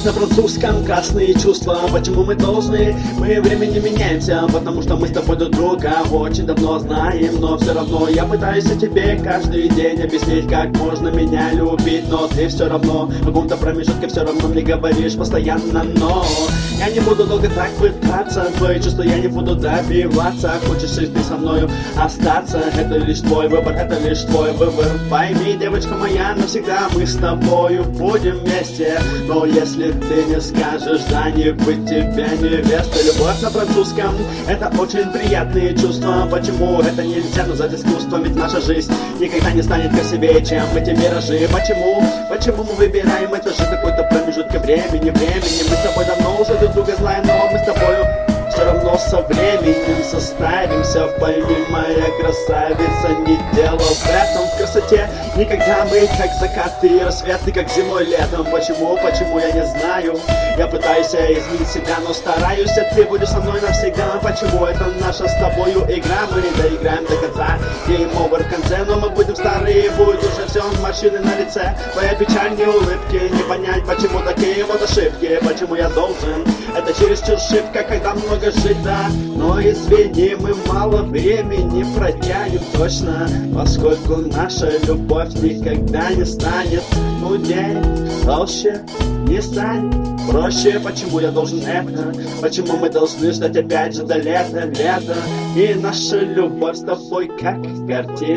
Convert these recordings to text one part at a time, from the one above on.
на французском красные чувства. Почему мы должны? Мы времени меняемся, потому что мы с тобой друг друга очень давно знаем. Но все равно я пытаюсь тебе каждый день объяснить, как можно меня любить. Но ты все равно в каком-то промежутке все равно мне говоришь постоянно но. Я не буду долго так пытаться, твои чувства я не буду добиваться. Хочешь ли ты со мною остаться? Это лишь твой выбор, это лишь твой выбор. Пойми, девочка моя, навсегда мы с тобою будем вместе. Но если ты не скажешь, да не быть тебя невеста. Любовь на французском, это очень приятные чувства. Почему это нельзя назвать искусством? Ведь наша жизнь никогда не станет красивее, чем эти миражи. Почему мы выбираем это же какой-то промежуток времени? Мы с тобой давно уже друг друга знаем, но мы с тобою все равно со временем состаримся. Пойми, моя красавица, не дело в этом. В красоте никогда мы как закаты и рассветы, как зимой летом. Почему, я не знаю. Я пытаюсь изменить себя, но стараюсь, а ты будешь со мной навсегда. Почему это наша с тобою игра? Мы не доиграем до конца, гейм овер в конце. Но мы будем старые, будет уже все морщины на лице. Твоя печаль, не улыбки, не понять, почему такие вот ошибки. Почему я должен, это чересчур шибко, когда много жить, да. Но извини, мы мало времени протянем точно, поскольку наша любовь никогда не станет нудней, толще не станет проще. Почему я должен это? Почему мы должны ждать опять же до лета? И наша любовь с тобой как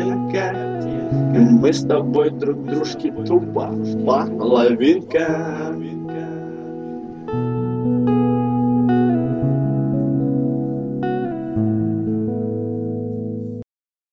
картинка, и мы с тобой друг дружки тупо половинка.